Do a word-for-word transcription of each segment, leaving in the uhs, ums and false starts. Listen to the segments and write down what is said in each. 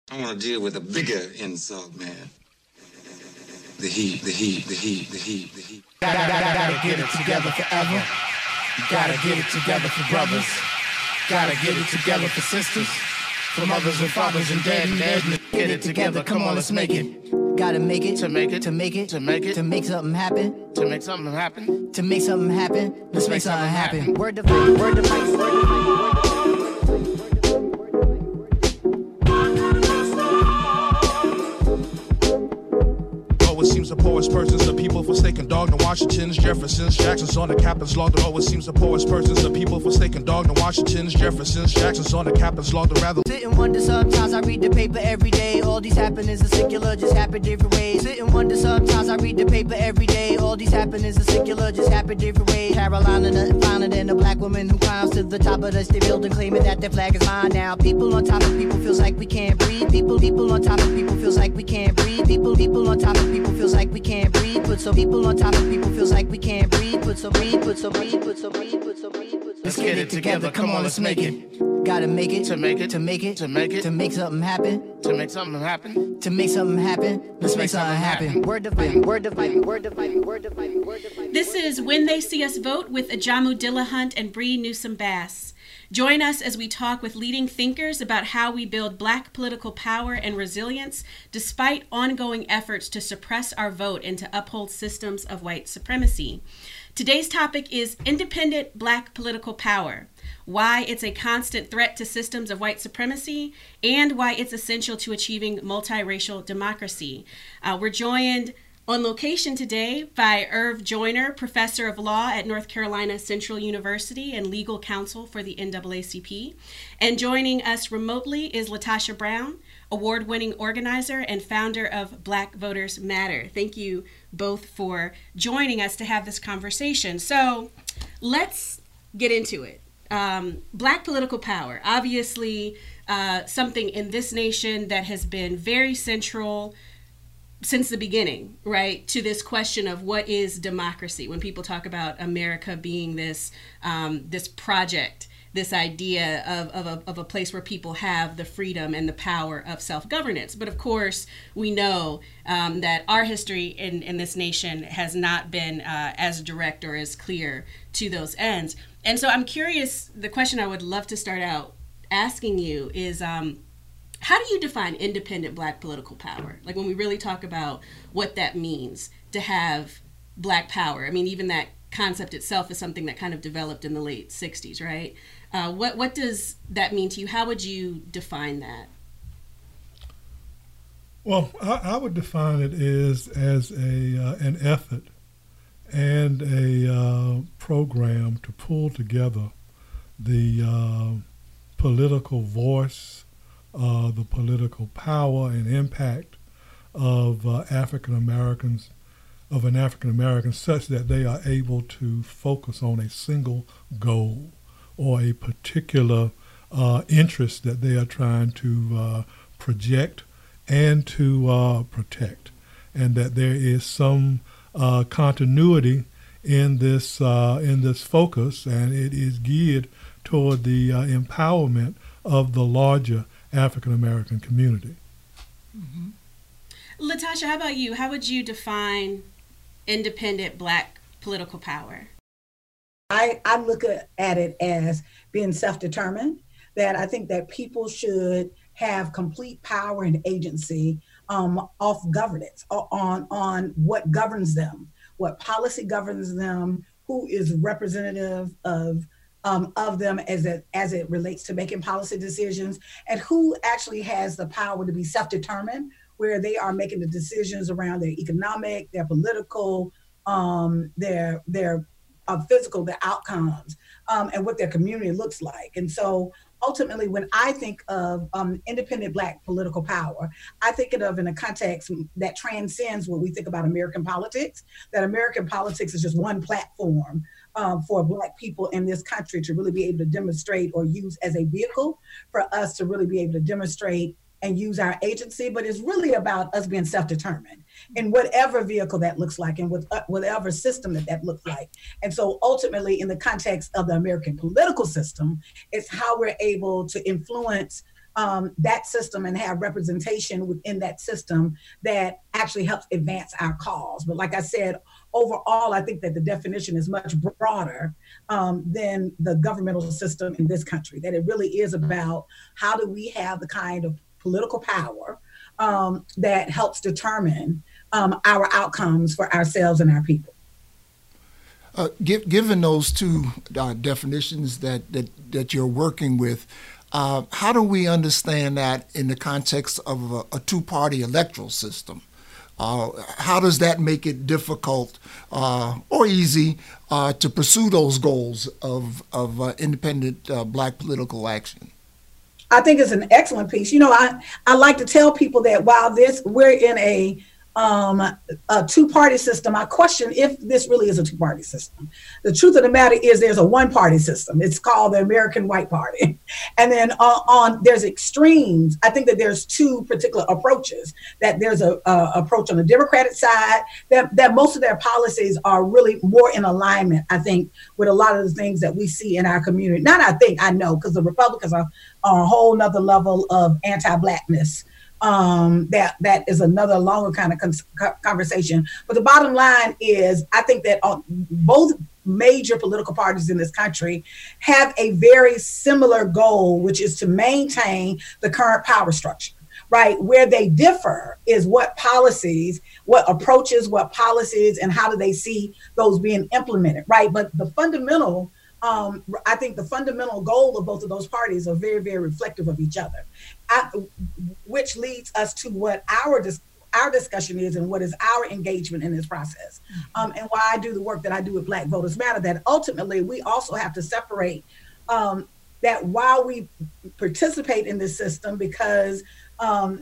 I want to deal with a bigger insult, man. The heat, the heat, the heat, the heat, the heat. Gotta, gotta, gotta get it together forever. Gotta get it together for brothers. Gotta get it together for sisters. For mothers and fathers and dead and dead. Get it together, come on, let's make it. Gotta make it, To make it, to make it, to make it, to make something happen, to make something happen. to make something happen. Let's make something happen. Word to Word word to to word to It seems the poorest persons, the people forsaken, dog, the Washingtons, Jeffersons, Jacksons on the Captain's log. It always seems the poorest persons, the people forsaken, dog, the Washingtons, Jeffersons, Jacksons on the Captain's log. Rather sit and wonder sometimes. I read the paper every day. All these happenings are secular, just happen different ways. Sit and wonder sometimes. I read the paper every day. All these happenings are secular, just happen different ways. Carolina, nothing finer than a black woman who climbs to the top of the state building, claiming that their flag is mine now. People on top of people feels like we can't breathe. People, people on top of people feels like we can't breathe. People, people on top of people feels like we can't breathe. Put some people on top of people feels like we can't breathe. Put some breathe, put some breathe, put some breathe, put some breathe, put some. Let's get it together, come on, let's make it. Gotta make it, To make it, to make it, to make it, to make something happen, to make something happen. to make something happen. Let's make something happen. Word to fight, word to fight, word to fight, word to fight, word to fight. This is When They See Us Vote with Ajamu Dillahunt and Bree Newsome Bass. Join us as we talk with leading thinkers about how we build Black political power and resilience despite ongoing efforts to suppress our vote and to uphold systems of white supremacy. Today's topic is independent Black political power, why it's a constant threat to systems of white supremacy, and why it's essential to achieving multiracial democracy. Uh, we're joined on location today by Irv Joyner, professor of law at North Carolina Central University and legal counsel for the N double A C P. And joining us remotely is Latasha Brown, award-winning organizer and founder of Black Voters Matter. Thank you both for joining us to have this conversation. So let's get into it. Um, Black political power, obviously uh, something in this nation that has been very central since the beginning, right, to this question of what is democracy. When people talk about America being this um, this project, this idea of, of, a, of a place where people have the freedom and the power of self-governance. But of course, we know um, that our history in, in this nation has not been uh, as direct or as clear to those ends. And so I'm curious, the question I would love to start out asking you is, um, how do you define independent Black political power? Like when we really talk about what that means to have Black power. I mean, even that concept itself is something that kind of developed in the late sixties, right? Uh, what what does that mean to you? How would you define that? Well, I, I would define it as as a uh, an effort and a uh, program to pull together the uh, political voice, uh, the political power and impact of uh, African Americans, of an African American, such that they are able to focus on a single goal or a particular uh, interest that they are trying to uh, project and to uh, protect, and that there is some uh, continuity in this uh, in this focus, and it is geared toward the uh, empowerment of the larger African American community. Mm-hmm. Latasha, how about you? How would you define independent Black political power? I, I look at it as being self-determined, that I think that people should have complete power and agency um, off governance, on, on what governs them, what policy governs them, who is representative of um, of them as it, as it relates to making policy decisions, and who actually has the power to be self-determined, where they are making the decisions around their economic, their political, um, their their uh, physical, their outcomes, um, and what their community looks like. And so ultimately, when I think of um, independent Black political power, I think of it in a context that transcends what we think about American politics, that American politics is just one platform um, for Black people in this country to really be able to demonstrate or use as a vehicle for us to really be able to demonstrate and use our agency, but it's really about us being self-determined in whatever vehicle that looks like and with uh, whatever system that that looks like. And so ultimately, in the context of the American political system, it's how we're able to influence um, that system and have representation within that system that actually helps advance our cause. But like I said, overall, I think that the definition is much broader um, than the governmental system in this country, that it really is about how do we have the kind of political power um, that helps determine um, our outcomes for ourselves and our people. Uh, give, given those two uh, definitions that, that, that you're working with, uh, how do we understand that in the context of a, a two-party electoral system? Uh, how does that make it difficult uh, or easy uh, to pursue those goals of, of uh, independent uh, Black political action? I think it's an excellent piece. You know, I, I like to tell people that while this we're in a um, a two-party system, I question if this really is a two-party system. The truth of the matter is there's a one-party system. It's called the American White Party. And then uh, on there's extremes. I think that there's two particular approaches, that there's a, a approach on the Democratic side, that, that most of their policies are really more in alignment, I think, with a lot of the things that we see in our community. Not I think, I know, because the Republicans are on a whole nother level of anti-Blackness. Um, that that is another longer kind of con- conversation. But the bottom line is, I think that on both major political parties in this country have a very similar goal, which is to maintain the current power structure, right? Where they differ is what policies, what approaches, what policies, and how do they see those being implemented, right? But the fundamental Um, I think the fundamental goal of both of those parties are very, very reflective of each other, I, which leads us to what our dis- our discussion is and what is our engagement in this process. Um, and why I do the work that I do with Black Voters Matter, that ultimately we also have to separate um, that while we participate in this system because um,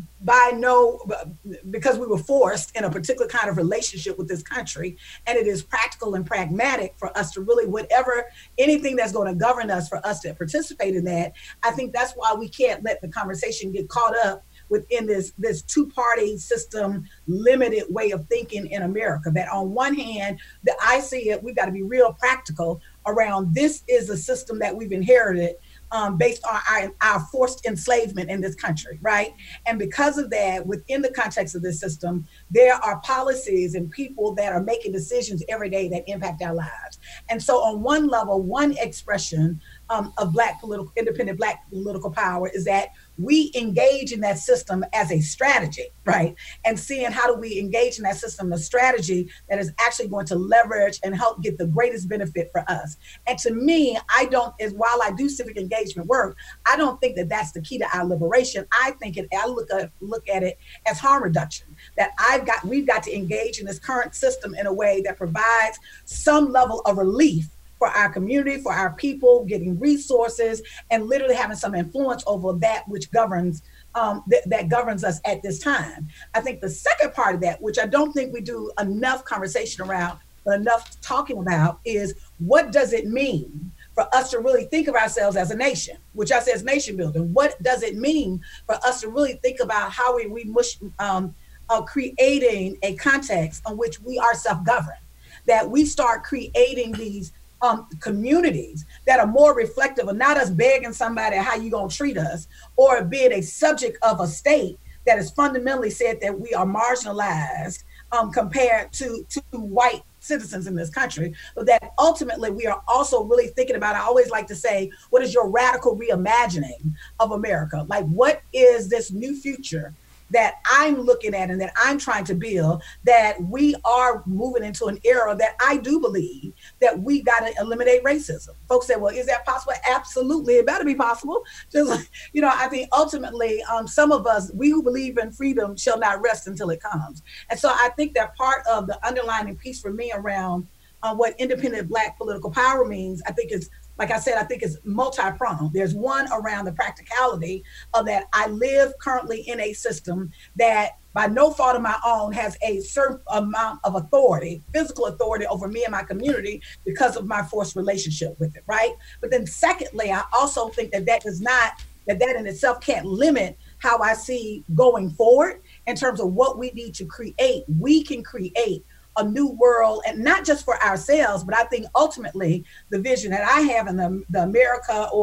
by no, because we were forced in a particular kind of relationship with this country, and it is practical and pragmatic for us to really, whatever, anything that's going to govern us, for us to participate in that. I think that's why we can't let the conversation get caught up within this, this two-party system, limited way of thinking in America. That on one hand, that I see it, we've got to be real practical around this is a system that we've inherited Um, based on our, our forced enslavement in this country, right? And because of that, within the context of this system, there are policies and people that are making decisions every day that impact our lives. And so on one level, one expression um, of Black political, independent Black political power is that we engage in that system as a strategy, right? And seeing how do we engage in that system, a strategy that is actually going to leverage and help get the greatest benefit for us. And to me, I don't, as while I do civic engagement work, I don't think that that's the key to our liberation. I think it, I look at, look at it as harm reduction, that I've got, we've got to engage in this current system in a way that provides some level of relief for our community, for our people, getting resources, and literally having some influence over that which governs um, th- that governs us at this time. I think the second part of that, which I don't think we do enough conversation around, but enough talking about, is what does it mean for us to really think of ourselves as a nation, which I say is nation building. What does it mean for us to really think about how we, we mush, um, uh, creating a context in which we are self-governed, that we start creating these Um, communities that are more reflective of not us begging somebody how you gonna treat us, or being a subject of a state that has fundamentally said that we are marginalized um, compared to, to white citizens in this country, but that ultimately we are also really thinking about, I always like to say, what is your radical reimagining of America? Like, what is this new future that I'm looking at and that I'm trying to build, that we are moving into an era that I do believe that we got to eliminate racism. Folks say, well, is that possible? Absolutely, it better be possible. Just like, you know, I think ultimately um, some of us, we who believe in freedom shall not rest until it comes. And so I think that part of the underlying piece for me around uh, what independent Black political power means, I think is, like I said, I think it's multi-pronged. There's one around the practicality of that I live currently in a system that by no fault of my own has a certain amount of authority, physical authority over me and my community because of my forced relationship with it, right? But then secondly, I also think that that does not, that that in itself can't limit how I see going forward in terms of what we need to create. We can create a new world, and not just for ourselves, but I think ultimately the vision that I have in the, the America or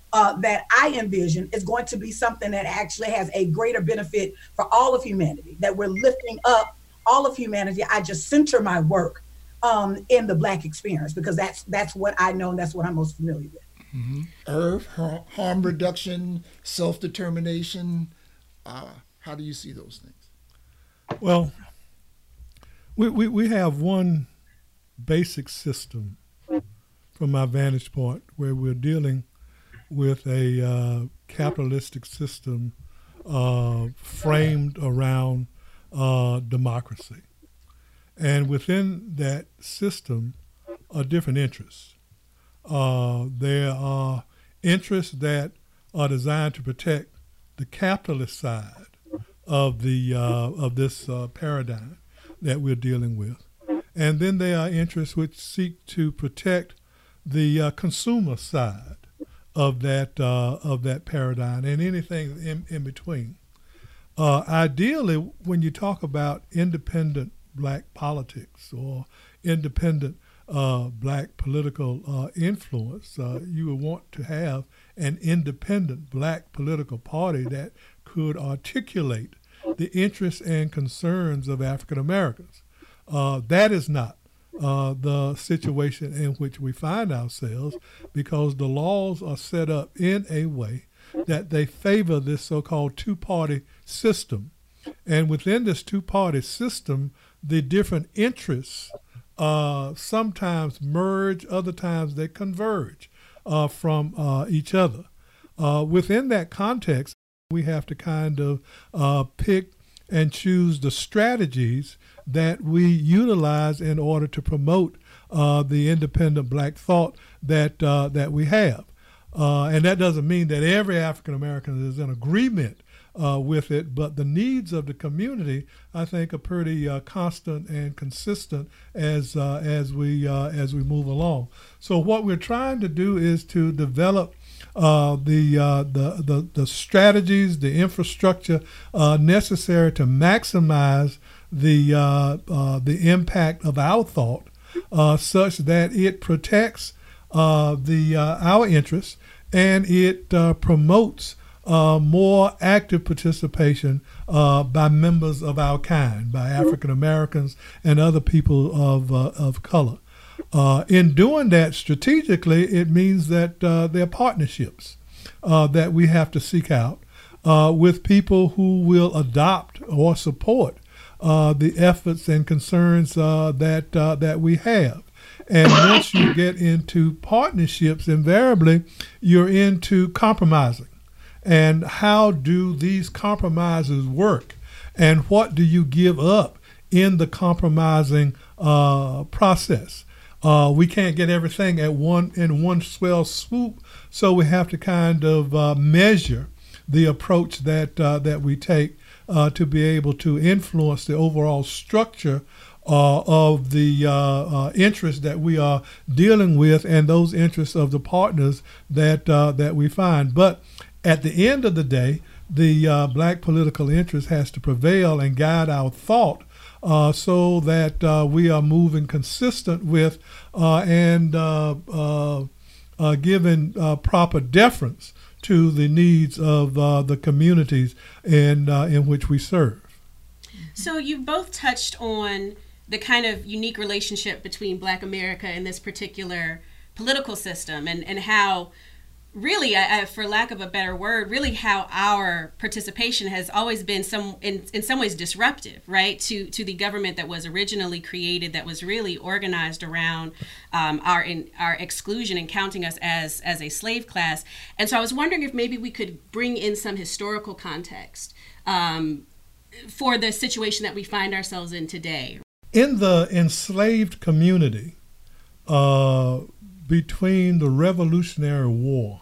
uh, that I envision is going to be something that actually has a greater benefit for all of humanity, that we're lifting up all of humanity. I just center my work um, in the Black experience because that's that's what I know and that's what I'm most familiar with. Mm-hmm. Irv, har- harm reduction, self-determination, uh, how do you see those things? Well, we, we, we have one basic system from my vantage point where we're dealing with a uh, capitalistic system uh, framed around uh, democracy. And within that system are different interests. Uh, there are interests that are designed to protect the capitalist side of the uh, of this uh, paradigm that we're dealing with. And then there are interests which seek to protect the uh, consumer side of that uh, of that paradigm and anything in, in between. Uh, ideally, when you talk about independent Black politics or independent uh, Black political uh, influence, uh, you would want to have an independent Black political party that could articulate the interests and concerns of African Americans. Uh, that is not uh, the situation in which we find ourselves because the laws are set up in a way that they favor this so-called two-party system. And within this two-party system, the different interests uh, sometimes merge, other times they converge uh, from uh, each other. Uh, within that context, we have to kind of uh, pick and choose the strategies that we utilize in order to promote uh, the independent Black thought that uh, that we have. Uh, and that doesn't mean that every African American is in agreement uh, with it, but the needs of the community, I think, are pretty uh, constant and consistent as uh, as we uh, as we move along. So what we're trying to do is to develop Uh, the, uh, the the the strategies, the infrastructure uh, necessary to maximize the uh, uh, the impact of our thought, uh, such that it protects uh, the uh, our interests and it uh, promotes uh, more active participation uh, by members of our kind, by African Americans and other people of uh, of color. Uh, in doing that strategically, it means that uh, there are partnerships uh, that we have to seek out uh, with people who will adopt or support uh, the efforts and concerns uh, that uh, that we have. And once you get into partnerships, invariably you're into compromising. And how do these compromises work? And what do you give up in the compromising uh, process? Uh, we can't get everything at one in one swell swoop, so we have to kind of uh, measure the approach that uh, that we take uh, to be able to influence the overall structure uh, of the uh, uh, interests that we are dealing with and those interests of the partners that uh, that we find. But at the end of the day, the uh, Black political interest has to prevail and guide our thought. Uh, so that uh, we are moving consistent with uh, and uh, uh, uh, giving uh, proper deference to the needs of uh, the communities in uh, in which we serve. So you both touched on the kind of unique relationship between Black America and this particular political system, and, and how really, I, I, for lack of a better word, really how our participation has always been some in, in some ways disruptive, right, to to the government that was originally created, that was really organized around um, our in, our exclusion and counting us as as a slave class. And so I was wondering if maybe we could bring in some historical context um, for the situation that we find ourselves in today. In the enslaved community, uh, between the Revolutionary War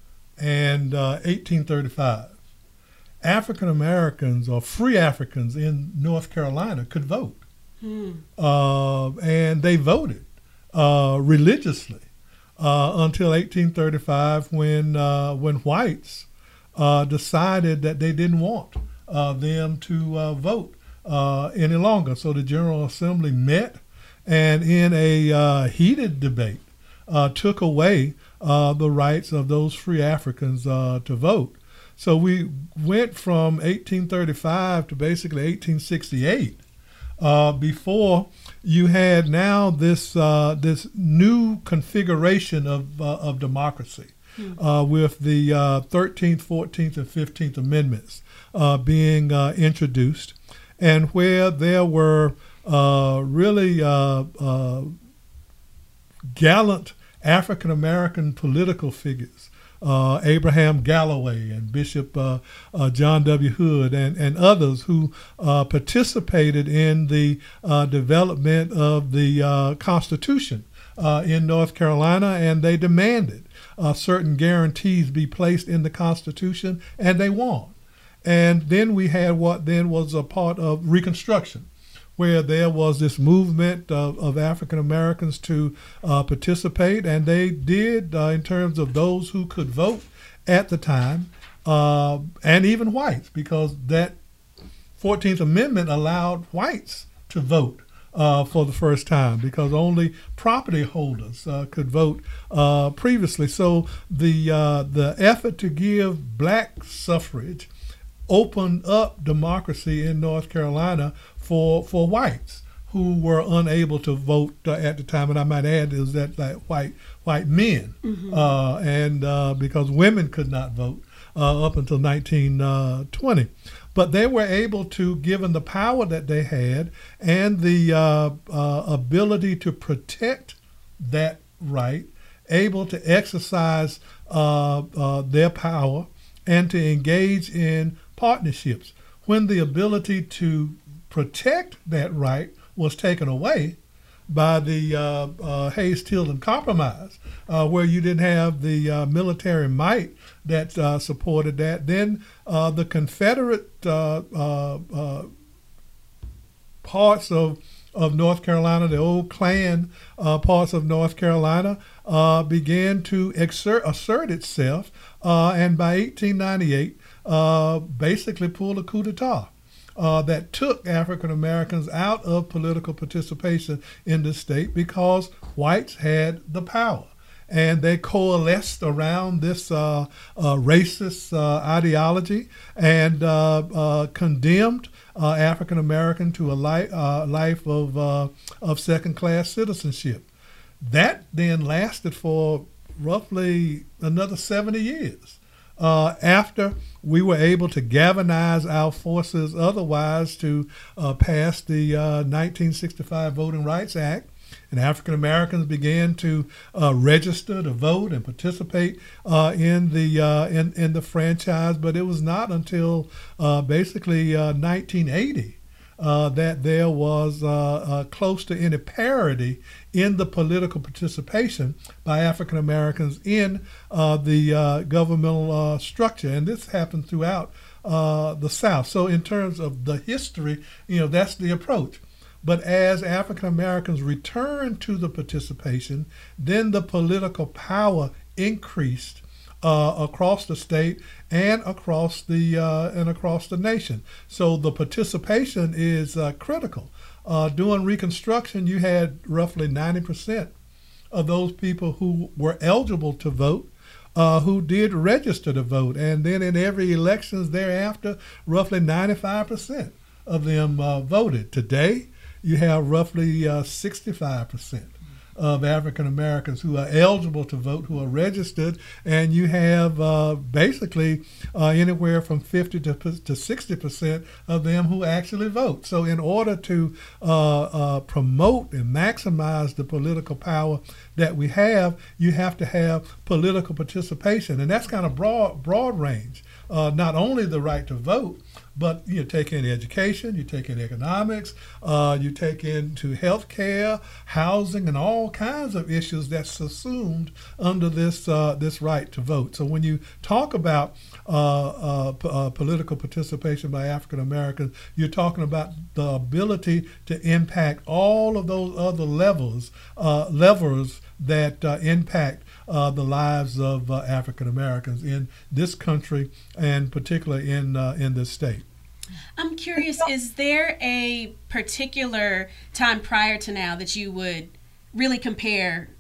and uh, eighteen thirty-five, African Americans or free Africans in North Carolina could vote. Hmm. Uh, and they voted uh, religiously uh, until eighteen thirty-five when, uh, when whites uh, decided that they didn't want uh, them to uh, vote uh, any longer. So the General Assembly met and in a uh, heated debate uh, took away uh, the rights of those free Africans uh, to vote. So we went from eighteen thirty-five to basically eighteen sixty-eight uh, before you had now this uh, this new configuration of uh, of democracy uh, with the uh, thirteenth, fourteenth, and fifteenth Amendments uh, being uh, introduced, and where there were uh, really uh, uh, gallant African American political figures. Uh, Abraham Galloway and Bishop uh, uh, John W. Hood and, and others who uh, participated in the uh, development of the uh, Constitution uh, in North Carolina, and they demanded uh, certain guarantees be placed in the Constitution, and they won. And then we had what then was a part of Reconstruction, where there was this movement of, of African Americans to uh, participate, and they did uh, in terms of those who could vote at the time, uh, and even whites, because that fourteenth Amendment allowed whites to vote uh, for the first time, because only property holders uh, could vote uh, previously. So the uh, the effort to give black suffrage opened up democracy in North Carolina for for whites who were unable to vote uh, at the time. And I might add is that like white white men, mm-hmm. uh, and uh, because women could not vote uh, up until nineteen twenty. But they were able to, given the power that they had and the uh, uh, ability to protect that right, able to exercise uh, uh, their power and to engage in partnerships. When the ability to protect that right was taken away by the uh, uh, Hayes-Tilden Compromise, uh, where you didn't have the uh, military might that uh, supported that, then uh, the Confederate uh, uh, uh, parts of of North Carolina, the old Klan uh, parts of North Carolina, uh, began to exert, assert itself, uh, and by eighteen ninety-eight, uh, basically pulled a coup d'etat uh, that took African Americans out of political participation in the state because whites had the power. And they coalesced around this uh, uh, racist uh, ideology and uh, uh, condemned uh, African American to a li- uh, life of uh, of second-class citizenship. That then lasted for roughly another seventy years uh, after we were able to galvanize our forces otherwise to uh, pass the uh, nineteen sixty-five Voting Rights Act. And African Americans began to uh, register to vote and participate uh, in the uh, in in the franchise. But it was not until uh, basically uh, nineteen eighty uh, that there was uh, uh, close to any parity in the political participation by African Americans in uh, the uh, governmental uh, structure. And this happened throughout uh, the South. So in terms of the history, you know, that's the approach. But as African Americans returned to the participation, then the political power increased uh, across the state and across the uh, and across the nation. So the participation is uh, critical. Uh, during Reconstruction, you had roughly ninety percent of those people who were eligible to vote uh, who did register to vote, and then in every elections thereafter, roughly ninety-five percent of them uh, voted. Today, you have roughly uh, sixty-five percent of African Americans who are eligible to vote, who are registered, and you have uh, basically uh, anywhere from fifty to sixty percent of them who actually vote. So in order to uh, uh, promote and maximize the political power that we have, you have to have political participation, and that's kind of broad, broad range. Uh, not only the right to vote, but you take in education, you take in economics, uh, you take into health care, housing, and all kinds of issues that's subsumed under this uh, this right to vote. So when you talk about uh, uh, p- uh, political participation by African Americans, you're talking about the ability to impact all of those other levels, uh, levers that uh, impact uh, the lives of uh, African Americans in this country and particularly in uh, in this state. I'm curious, is there a particular time prior to now that you would really compare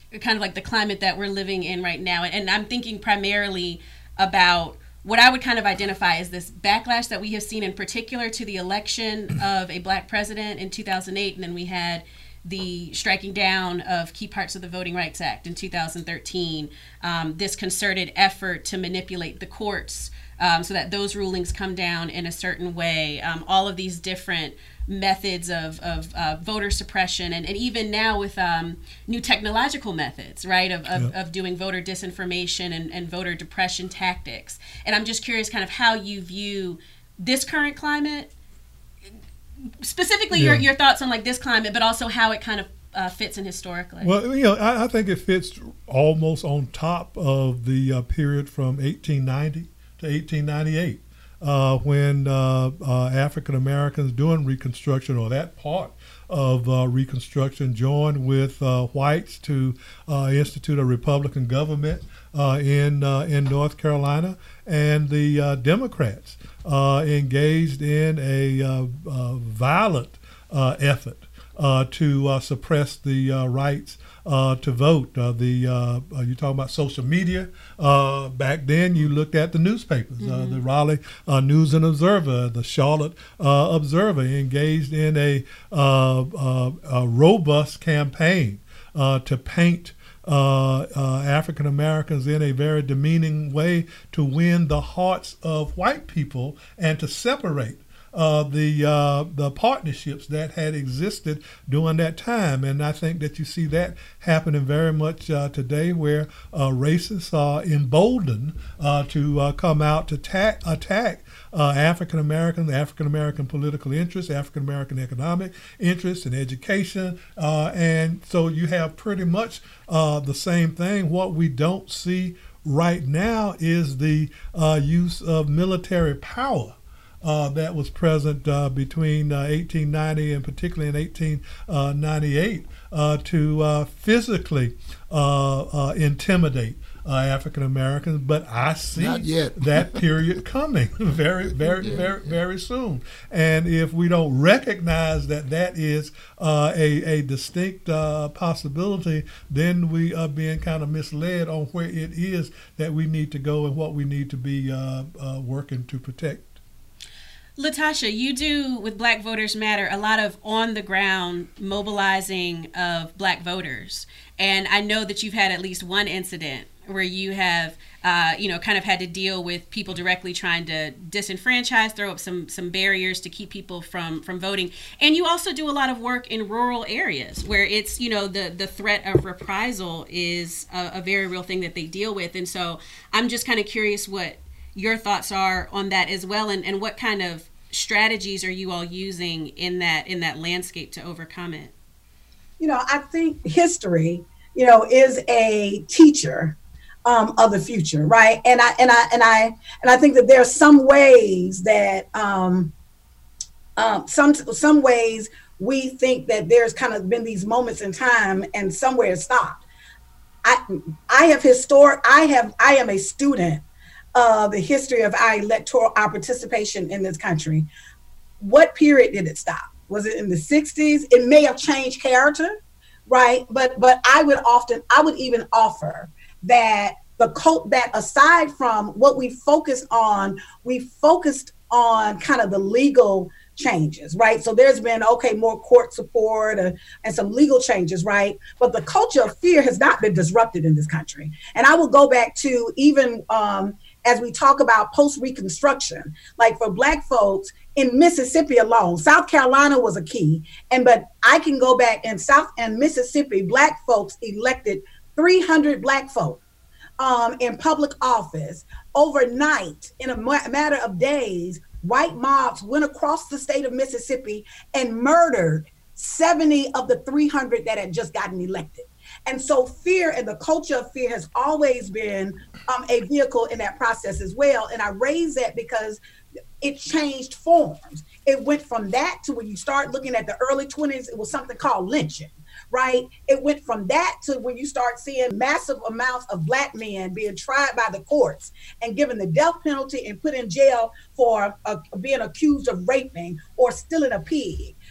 kind of like the climate that we're living in right now. And I'm thinking primarily about what I would kind of identify as this backlash that we have seen in particular to the election of a black president in two thousand eight. And then we had the striking down of key parts of the Voting Rights Act in two thousand thirteen, um, this concerted effort to manipulate the courts um, so that those rulings come down in a certain way, um, all of these different methods of, of uh, voter suppression, and, and even now with um, new technological methods, right, of, of, yeah. of doing voter disinformation and, and voter depression tactics. And I'm just curious kind of how you view this current climate, specifically yeah. your, your thoughts on like this climate, but also how it kind of uh, fits in historically. Well, you know, I, I think it fits almost on top of the uh, period from eighteen ninety to eighteen ninety-eight. Uh, when uh, uh, African Americans doing Reconstruction, or that part of uh, Reconstruction, joined with uh, whites to uh, institute a Republican government uh, in uh, in North Carolina, and the uh, Democrats uh, engaged in a uh, uh, violent uh, effort uh, to uh, suppress the uh, rights Uh, to vote. Uh, the uh, uh, you talking about social media. Uh, back then, you looked at the newspapers, mm-hmm. uh, the Raleigh uh, News and Observer, the Charlotte uh, Observer, engaged in a, uh, uh, a robust campaign uh, to paint uh, uh, African Americans in a very demeaning way to win the hearts of white people and to separate Uh, the uh, the partnerships that had existed during that time. And I think that you see that happening very much uh, today, where uh, racists are emboldened uh, to uh, come out to ta- attack uh, African American, African American political interests, African American economic interests, and education. Uh, and so you have pretty much uh, the same thing. What we don't see right now is the uh, use of military power Uh, that was present uh, between uh, eighteen ninety and particularly in eighteen ninety-eight uh, to uh, physically uh, uh, intimidate uh, African Americans. But I see that period coming very, very, yeah, very, yeah. very soon. And if we don't recognize that that is uh, a, a distinct uh, possibility, then we are being kind of misled on where it is that we need to go and what we need to be uh, uh, working to protect. Latasha, you do with Black Voters Matter a lot of on-the-ground mobilizing of Black voters, and I know that you've had at least one incident where you have, uh, you know, kind of had to deal with people directly trying to disenfranchise, throw up some some barriers to keep people from from voting, and you also do a lot of work in rural areas where it's, you know, the the threat of reprisal is a, a very real thing that they deal with, and so I'm just kind of curious what your thoughts are on that as well, and, and what kind of strategies are you all using in that in that landscape to overcome it? You know, I think history, you know, is a teacher um, of the future, right? And I and I and I and I think that there are some ways that um, um, some some ways we think that there's kind of been these moments in time, and somewhere it stopped. I I have historic. I have I am a student of the history of our electoral, our participation in this country. What period did it stop? Was it in the sixties? It may have changed character, right? But but I would often, I would even offer that the cult, that aside from what we focused on, we focused on kind of the legal changes, right? So there's been, okay, more court support uh, and some legal changes, right? But the culture of fear has not been disrupted in this country. And I will go back to even um, as we talk about post-Reconstruction, like for Black folks in Mississippi alone, South Carolina was a key. And but I can go back in South and Mississippi, Black folks elected three hundred Black folk um, in public office overnight. In a ma- matter of days, white mobs went across the state of Mississippi and murdered seventy of the three hundred that had just gotten elected. And so fear and the culture of fear has always been um, a vehicle in that process as well. And I raise that because it changed forms. It went from that to when you start looking at the early twenties, it was something called lynching, right? It went from that to when you start seeing massive amounts of Black men being tried by the courts and given the death penalty and put in jail for uh, being accused of raping or stealing a pig.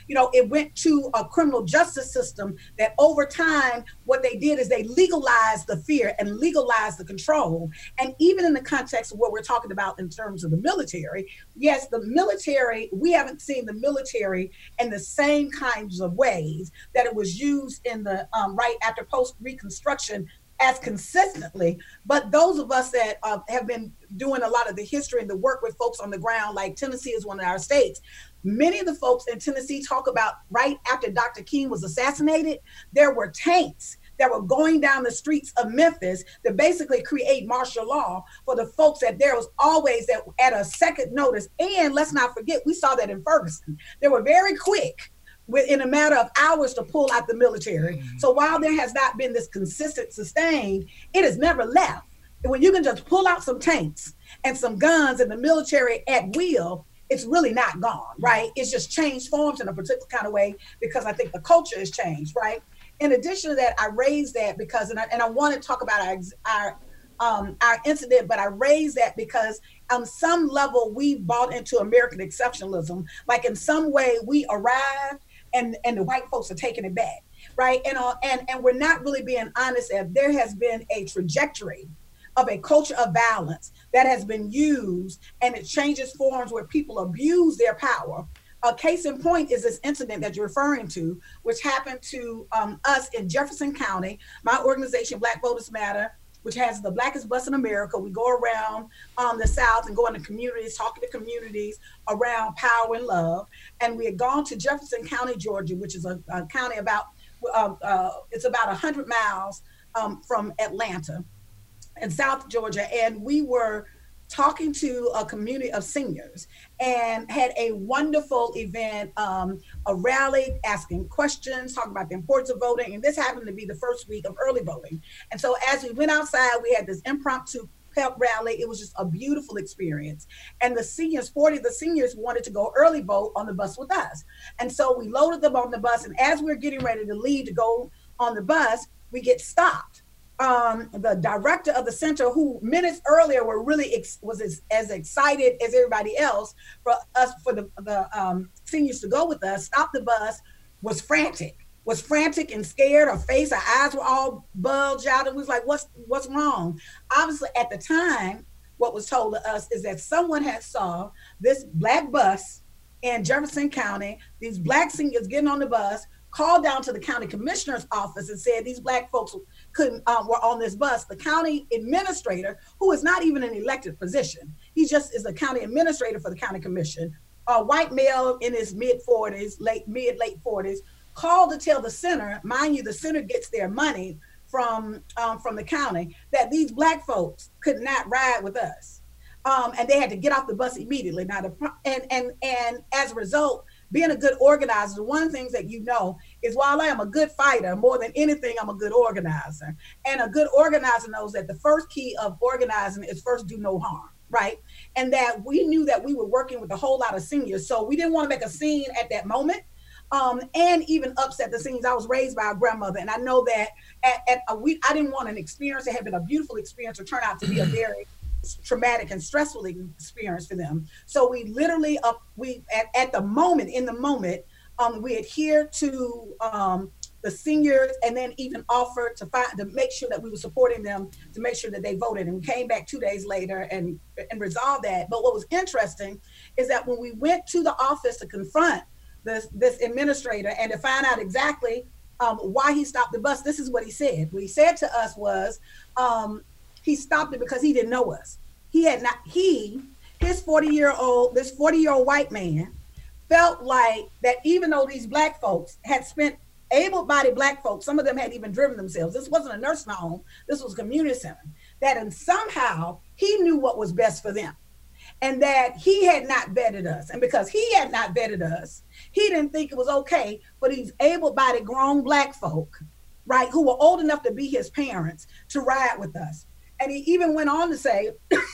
you know, it went to a criminal justice system that over time, what they did is they legalized the fear and legalized the control. And even in the context of what we're talking about in terms of the military, yes, the military, we haven't seen the military in the same kinds of ways that it was used in the um, right after post-Reconstruction as consistently. But those of us that uh, have been doing a lot of the history and the work with folks on the ground, like Tennessee is one of our states, many of the folks in Tennessee talk about right after Doctor King was assassinated, there were tanks that were going down the streets of Memphis to basically create martial law for the folks that there was always that at a second notice. And let's not forget, we saw that in Ferguson. They were very quick within a matter of hours to pull out the military. Mm-hmm. So while there has not been this consistent sustained, it has never left. When you can just pull out some tanks and some guns in the military at will, it's really not gone, right? It's just changed forms in a particular kind of way because I think the culture has changed, right? In addition to that, I raised that because, and I, and I want to talk about our, our, um, our incident, but I raised that because on some level we bought into American exceptionalism. Like in some way we arrived and, and the white folks are taking it back, right? And, uh, and, and we're not really being honest that there has been a trajectory of a culture of violence that has been used, and it changes forms where people abuse their power. A case in point is this incident that you're referring to, which happened to um, us in Jefferson County. My organization, Black Voters Matter, which has the blackest bus in America. We go around um, the South and go into communities, talking to communities around power and love. And we had gone to Jefferson County, Georgia, which is a, a county about, uh, uh, it's about one hundred miles um, from Atlanta in South Georgia. And we were talking to a community of seniors and had a wonderful event, um, a rally, asking questions, talking about the importance of voting. And this happened to be the first week of early voting. And so as we went outside, we had this impromptu pep rally. It was just a beautiful experience. And the seniors, forty of the seniors wanted to go early vote on the bus with us. And so we loaded them on the bus. And as we were getting ready to leave to go on the bus, we get stopped. Um, the director of the center, who minutes earlier were really ex- was as, as excited as everybody else for us, for the, the um, seniors to go with us, stopped the bus, was frantic, was frantic and scared. Her face, her eyes were all bulged out. It was like, what's what's wrong? Obviously, at the time, what was told to us is that someone had saw this black bus in Jefferson County, these black seniors getting on the bus, called down to the county commissioner's office and said these black folks couldn't uh, were on this bus. The county administrator, who is not even an elected position, he just is a county administrator for the county commission, a white male in his mid forties, late mid late forties, called to tell the center, mind you, the center gets their money from um, from the county, that these black folks could not ride with us, um, and they had to get off the bus immediately. Now, the, and and and as a result, being a good organizer, one of the things that you know is while I am a good fighter, more than anything, I'm a good organizer. And a good organizer knows that the first key of organizing is first do no harm, right? And that we knew that we were working with a whole lot of seniors. So we didn't want to make a scene at that moment um, and even upset the seniors. I was raised by a grandmother. And I know that at, at a week, I didn't want an experience that had been a beautiful experience to turn out to be a very traumatic and stressful experience for them. So we literally up we at, at the moment in the moment um we adhered to um the seniors, and then even offered to find to make sure that we were supporting them to make sure that they voted. And we came back two days later and and resolved that. But what was interesting is that when we went to the office to confront this this administrator and to find out exactly um why he stopped the bus, this is what he said. What he said to us was um he stopped it because he didn't know us. He had not, he, his forty year old, this forty year old white man felt like that even though these black folks had spent, able-bodied black folks, some of them had even driven themselves. This wasn't a nursing home, this was a community center. That and somehow he knew what was best for them. And that he had not vetted us. And because he had not vetted us, he didn't think it was okay for these able-bodied grown black folk, right, who were old enough to be his parents, to ride with us. And he even went on to say,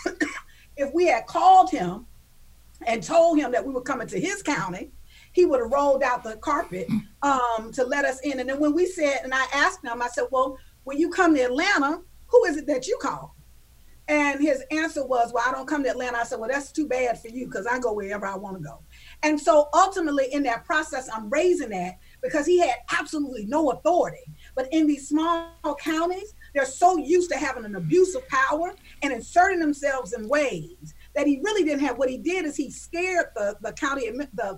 if we had called him and told him that we were coming to his county, he would have rolled out the carpet um, to let us in. And then when we said, and I asked him, I said, well, when you come to Atlanta, who is it that you call? And his answer was, well, I don't come to Atlanta. I said, well, that's too bad for you because I go wherever I want to go. And so ultimately in that process, I'm raising that because he had absolutely no authority. But in these small counties, they're so used to having an abuse of power and inserting themselves in ways that he really didn't have. What he did is he scared the, the county, the, the,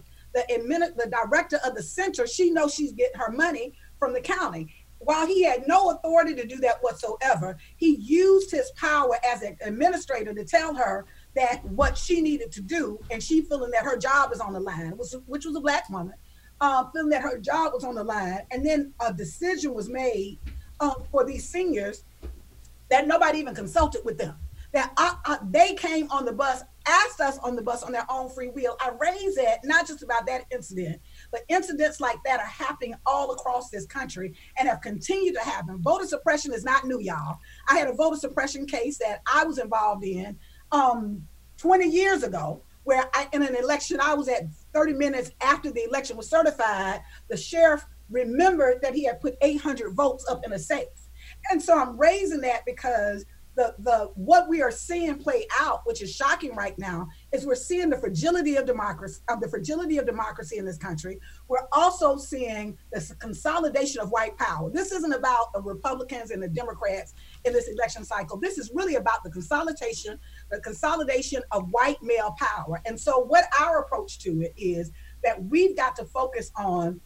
the director of the center. She knows she's getting her money from the county. While he had no authority to do that whatsoever, he used his power as an administrator to tell her that what she needed to do, and she feeling that her job is on the line, which, which was a Black woman, uh, feeling that her job was on the line. And then a decision was made um, for these seniors that nobody even consulted with them. That I, I, they came on the bus, asked us on the bus on their own free will. I raised that, not just about that incident, but incidents like that are happening all across this country and have continued to happen. Voter suppression is not new, y'all. I had a voter suppression case that I was involved in um, twenty years ago, where I, in an election, I was at thirty minutes after the election was certified. The sheriff remembered that he had put eight hundred votes up in a safe. And so I'm raising that because The, the what we are seeing play out, which is shocking right now, is we're seeing the fragility of democracy, of the fragility of democracy in this country. We're also seeing the consolidation of white power. This isn't about the Republicans and the Democrats in this election cycle. This is really about the consolidation, the consolidation of white male power. And so what our approach to it is that we've got to focus on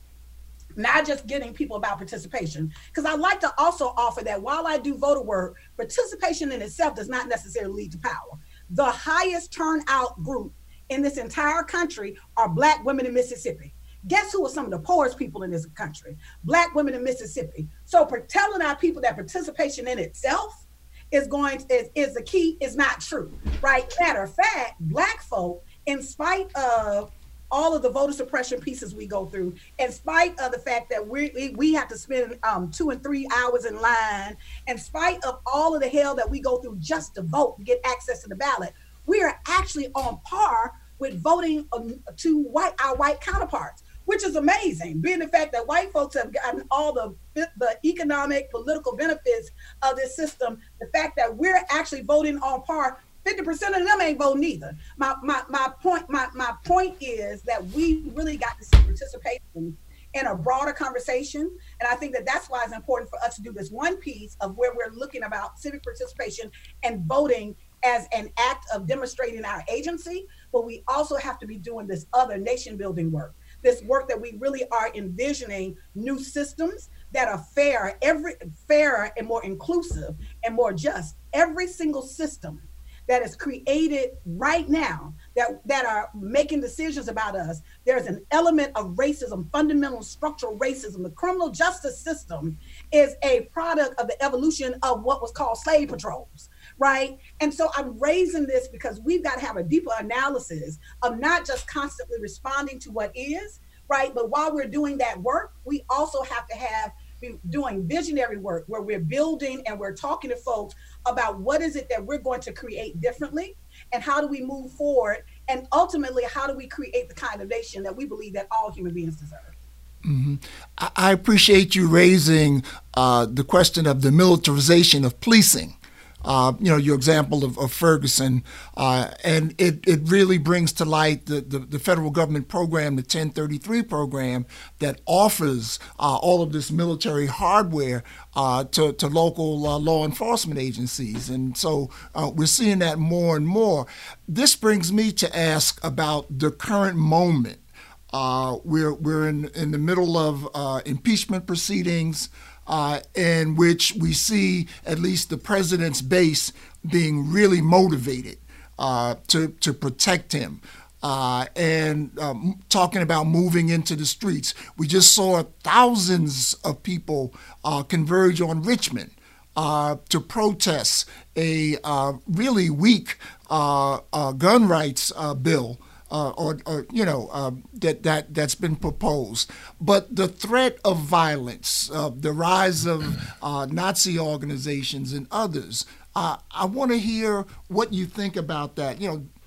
not just getting people about participation, because I like to also offer that while I do voter work, participation in itself does not necessarily lead to power. The highest turnout group in this entire country are Black women in Mississippi. Guess who are some of the poorest people in this country? Black women in Mississippi. So for telling our people that participation in itself is going to, is, is the key is not true, right? Matter of fact, Black folk, in spite of all of the voter suppression pieces we go through, in spite of the fact that we we have to spend um, two and three hours in line, in spite of all of the hell that we go through just to vote, to get access to the ballot, we are actually on par with voting um, to white our white counterparts, which is amazing, being the fact that white folks have gotten all the, the economic, political benefits of this system, the fact that we're actually voting on par. fifty percent of them ain't voting either. My my my point my my point is that we really got to see participation in a broader conversation, and I think that that's why it's important for us to do this one piece of where we're looking about civic participation and voting as an act of demonstrating our agency, but we also have to be doing this other nation building work, this work that we really are envisioning new systems that are fair, every fairer and more inclusive and more just. Every single system that is created right now that, that are making decisions about us, there's an element of racism, fundamental structural racism. The criminal justice system is a product of the evolution of what was called slave patrols, right? And so I'm raising this because we've got to have a deeper analysis of not just constantly responding to what is, right? But while we're doing that work, we also have to have be doing visionary work where we're building and we're talking to folks about what is it that we're going to create differently and how do we move forward, and ultimately how do we create the kind of nation that we believe that all human beings deserve. Mm-hmm. I appreciate you raising uh, the question of the militarization of policing. Uh, you know, your example of, of Ferguson, uh, and it, it really brings to light the, the, the federal government program, the ten thirty-three program, that offers uh, all of this military hardware uh, to, to local uh, law enforcement agencies. And so uh, we're seeing that more and more. This brings me to ask about the current moment. Uh, we're we're in, in the middle of uh, impeachment proceedings, Uh, in which we see at least the president's base being really motivated uh, to, to protect him. Uh, and um, talking about moving into the streets. We just saw thousands of people uh, converge on Richmond uh, to protest a uh, really weak uh, uh, gun rights uh, bill. Uh, or, or, you know, uh, that, that, that's been proposed. But the threat of violence, uh, the rise of uh, Nazi organizations and others, uh, I want to hear what you think about that. You know,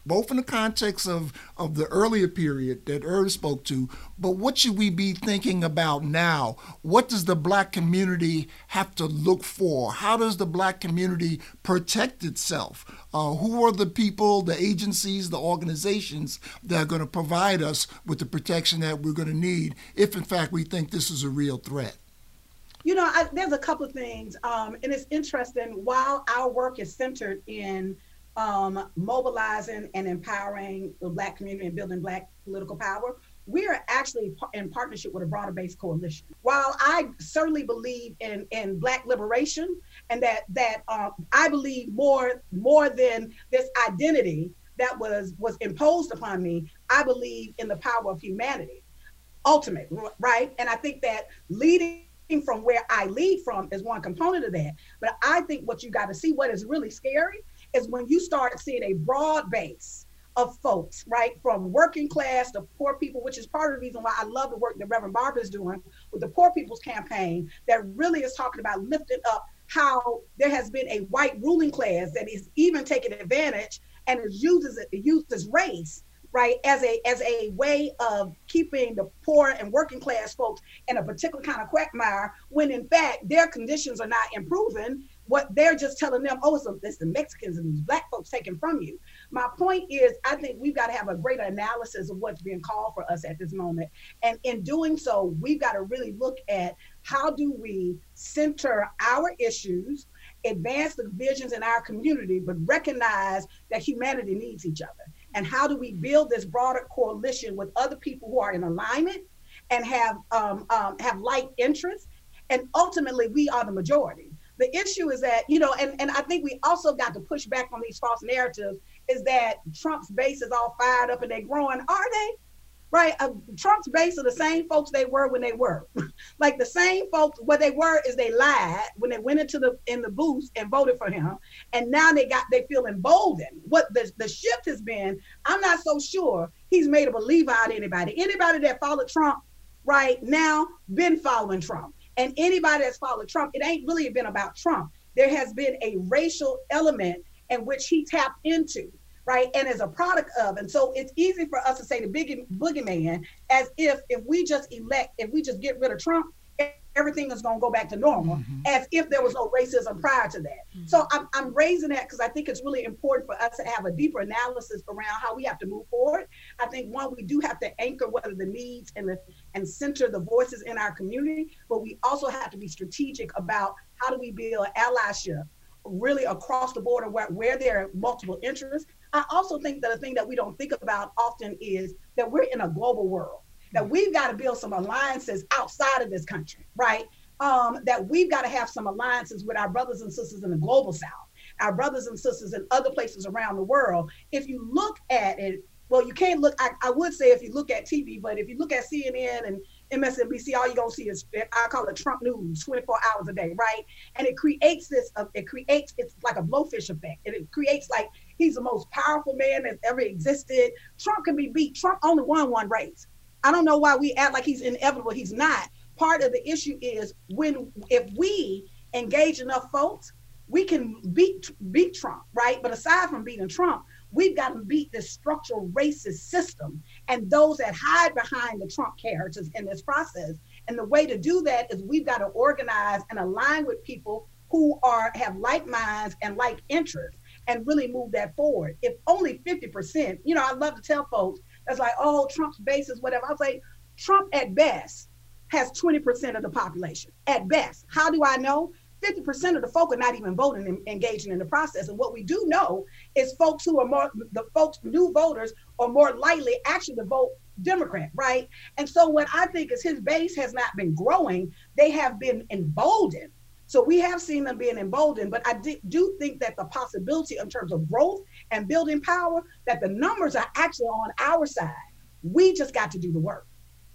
both in the context of, of the earlier period that Irv spoke to, but what should we be thinking about now? What does the Black community have to look for? How does the Black community protect itself? Uh, who are the people, the agencies, the organizations that are going to provide us with the protection that we're going to need if, in fact, we think this is a real threat? You know, I, there's a couple of things, um, and it's interesting. While our work is centered in um, mobilizing and empowering the Black community and building Black political power, we are actually in partnership with a broader based coalition. While I certainly believe in, in Black liberation, and that that uh, I believe more more than this identity that was was imposed upon me, I believe in the power of humanity, ultimate, right? And I think that leading from where I lead from is one component of that. But I think what you got to see, what is really scary, is when you start seeing a broad base of folks, right, from working class to poor people, which is part of the reason why I love the work that Reverend Barber is doing with the Poor People's Campaign, that really is talking about lifting up how there has been a white ruling class that is even taking advantage and it uses it, it uses race, right, as a as a way of keeping the poor and working class folks in a particular kind of quagmire, when in fact their conditions are not improving. What they're just telling them, oh, it's, a, it's the Mexicans and these Black folks taken from you. My point is, I think we've got to have a greater analysis of what's being called for us at this moment. And in doing so, we've got to really look at how do we center our issues, advance the visions in our community, but recognize that humanity needs each other. And how do we build this broader coalition with other people who are in alignment and have um, um, have like interests? And ultimately, we are the majority. The issue is that, you know, and, and I think we also got to push back on these false narratives, is that Trump's base is all fired up and they're growing. Are they? Right? Uh, Trump's base are the same folks they were when they were. Like the same folks, what they were is they lied when they went into the in the booth and voted for him. And now they got they feel emboldened. What the, the shift has been, I'm not so sure he's made a believer out of anybody. Anybody that followed Trump right now been following Trump. And anybody that's followed Trump, it ain't really been about Trump. There has been a racial element in which he tapped into, right? And as a product of, and so it's easy for us to say the big boogeyman as if if we just elect, if we just get rid of Trump, everything is going to go back to normal, mm-hmm. as if there was no racism prior to that. Mm-hmm. So I'm, I'm raising that because I think it's really important for us to have a deeper analysis around how we have to move forward. I think, one, we do have to anchor what are the needs and the and center the voices in our community, but we also have to be strategic about how do we build allyship really across the border where, where there are multiple interests. I also think that a thing that we don't think about often is that we're in a global world, that we've got to build some alliances outside of this country, right? Um, that we've got to have some alliances with our brothers and sisters in the global South, our brothers and sisters in other places around the world. If you look at it, well, you can't look, I, I would say if you look at T V, but if you look at C N N and M S N B C, all you're gonna see is, I call it Trump news, twenty-four hours a day, right? And it creates this, uh, it creates, it's like a blowfish effect. And it creates like, he's the most powerful man that's ever existed. Trump can be beat. Trump only won one race. I don't know why we act like he's inevitable. He's not. Part of the issue is when, if we engage enough folks, we can beat beat Trump, right? But aside from beating Trump, we've got to beat this structural racist system and those that hide behind the Trump characters in this process. And the way to do that is we've got to organize and align with people who are have like minds and like interests and really move that forward. If only fifty percent, you know, I love to tell folks, that's like, oh, Trump's base is whatever. I'll say Trump at best has twenty percent of the population, at best. How do I know? fifty percent of the folk are not even voting and engaging in the process. And what we do know is folks who are more, the folks, new voters are more likely actually to vote Democrat, right? And so what I think is his base has not been growing, they have been emboldened. So we have seen them being emboldened, but I do think that the possibility in terms of growth and building power, that the numbers are actually on our side. We just got to do the work.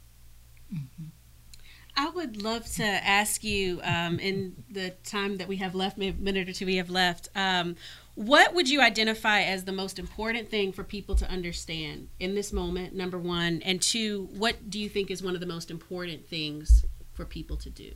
Mm-hmm. I would love to ask you, um, in the time that we have left, maybe a minute or two we have left, um, what would you identify as the most important thing for people to understand in this moment, number one? And two, what do you think is one of the most important things for people to do?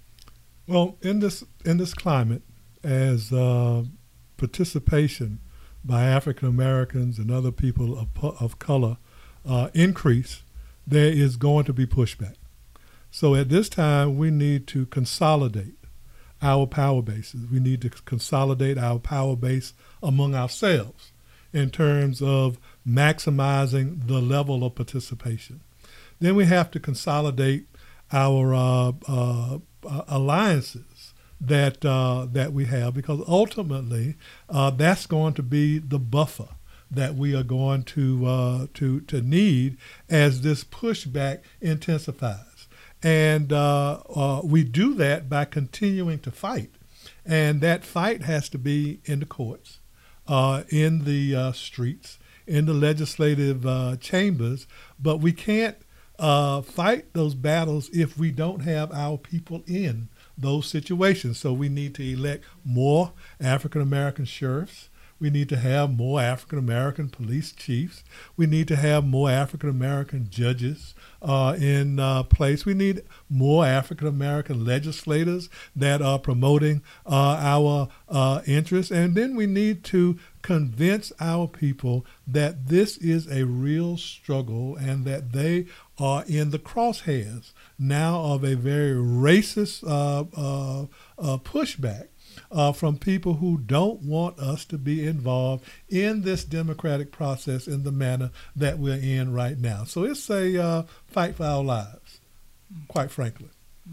Well, in this in this climate, as uh, participation by African Americans and other people of, of color uh, increase, there is going to be pushback. So at this time, we need to consolidate our power bases. We need to consolidate our power base among ourselves in terms of maximizing the level of participation. Then we have to consolidate our uh, uh, alliances that uh, that we have, because ultimately uh, that's going to be the buffer that we are going to uh, to to need as this pushback intensifies. And uh, uh, we do that by continuing to fight. And that fight has to be in the courts, uh, in the uh, streets, in the legislative uh, chambers. But we can't uh, fight those battles if we don't have our people in those situations. So we need to elect more African American sheriffs. We need to have more African American police chiefs. We need to have more African American judges uh, in uh, place. We need more African American legislators that are promoting uh, our uh, interests. And then we need to convince our people that this is a real struggle and that they are in the crosshairs now of a very racist uh, uh, uh, pushback Uh, from people who don't want us to be involved in this democratic process in the manner that we're in right now. So it's a uh, fight for our lives, quite frankly.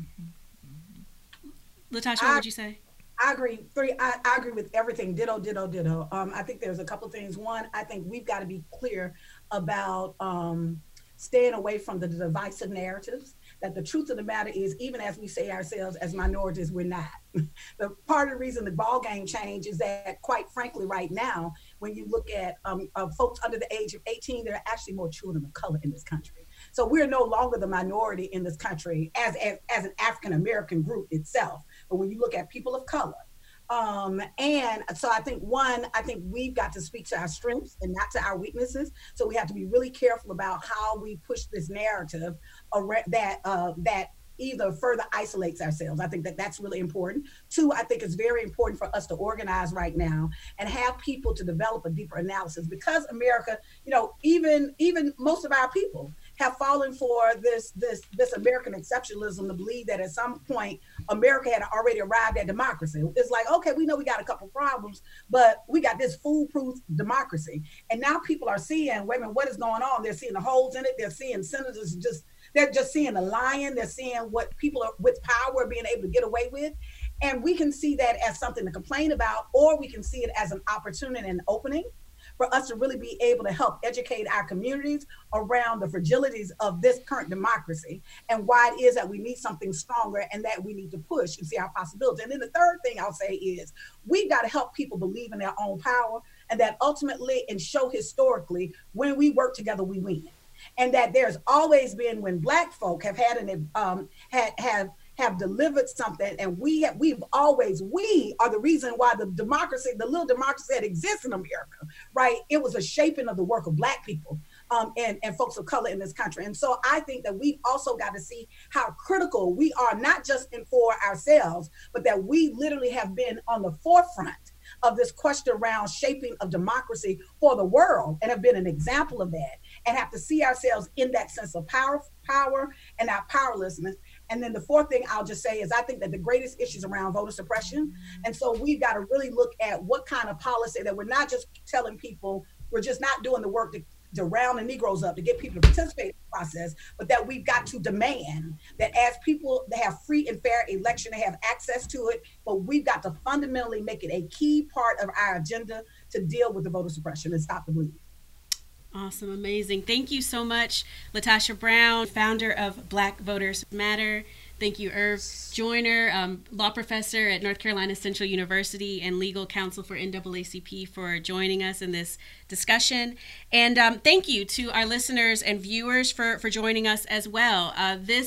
Latasha, what would you say? I agree. Three, I, I agree with everything. Ditto, ditto, ditto. Um, I think there's a couple things. One, I think we've got to be clear about um, staying away from the divisive narratives. That the truth of the matter is, even as we say ourselves as minorities, we're not. The part of the reason the ball game changed is that, quite frankly, right now, when you look at um, uh, folks under the age of eighteen, there are actually more children of color in this country. So we're no longer the minority in this country as, as, as an African-American group itself. But when you look at people of color, Um, and so I think, one, I think we've got to speak to our strengths and not to our weaknesses. So we have to be really careful about how we push this narrative that uh, that either further isolates ourselves. I think that that's really important. Two, I think it's very important for us to organize right now and have people to develop a deeper analysis, because America, you know, even even most of our people have fallen for this this this American exceptionalism to believe that at some point America had already arrived at democracy. It's like, okay, we know we got a couple problems, but we got this foolproof democracy. And now people are seeing, wait a minute, what is going on? They're seeing the holes in it. They're seeing senators just, they're just seeing the lying. They're seeing what people are, with power are being able to get away with. And we can see that as something to complain about, or we can see it as an opportunity and opening for us to really be able to help educate our communities around the fragilities of this current democracy and why it is that we need something stronger and that we need to push and see our possibilities. And then the third thing I'll say is we've got to help people believe in their own power, and that ultimately and show historically when we work together, we win. And that there's always been, when Black folk have had an um, had have have delivered something, and we have, we've always, we are the reason why the democracy, the little democracy that exists in America, right? It was a shaping of the work of Black people um, and, and folks of color in this country. And so I think that we've also got to see how critical we are, not just in for ourselves, but that we literally have been on the forefront of this question around shaping of democracy for the world, and have been an example of that, and have to see ourselves in that sense of power, power and our powerlessness. And then the fourth thing I'll just say is I think that the greatest issues around voter suppression. And so we've got to really look at what kind of policy that we're not just telling people, we're just not doing the work to, to round the Negroes up, to get people to participate in the process, but that we've got to demand that as people, they have free and fair election, they have access to it, but we've got to fundamentally make it a key part of our agenda to deal with the voter suppression and stop the bleeding. Awesome, amazing. Thank you so much, Latasha Brown, founder of Black Voters Matter. Thank you, Irv Joyner, um, law professor at North Carolina Central University and legal counsel for N double A C P, for joining us in this discussion. And um, thank you to our listeners and viewers for, for joining us as well. Uh, this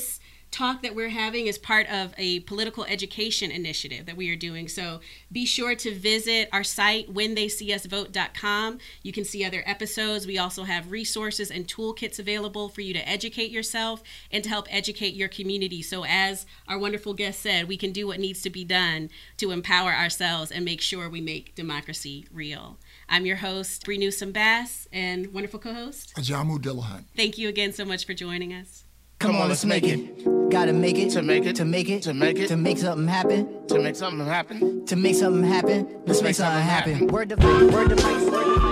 talk that we're having is part of a political education initiative that we are doing. So be sure to visit our site, when they see us vote dot com. You can see other episodes. We also have resources and toolkits available for you to educate yourself and to help educate your community. So as our wonderful guest said, we can do what needs to be done to empower ourselves and make sure we make democracy real. I'm your host, Bree Newsome Bass, and wonderful co-host, Ajamu Dillahunt. Thank you again so much for joining us. Come on, let's make it. Gotta make it To make it. to make it To make it. to make something happen. To make something happen. To make something happen. Let's make something happen. Word to face, word to face, word to face.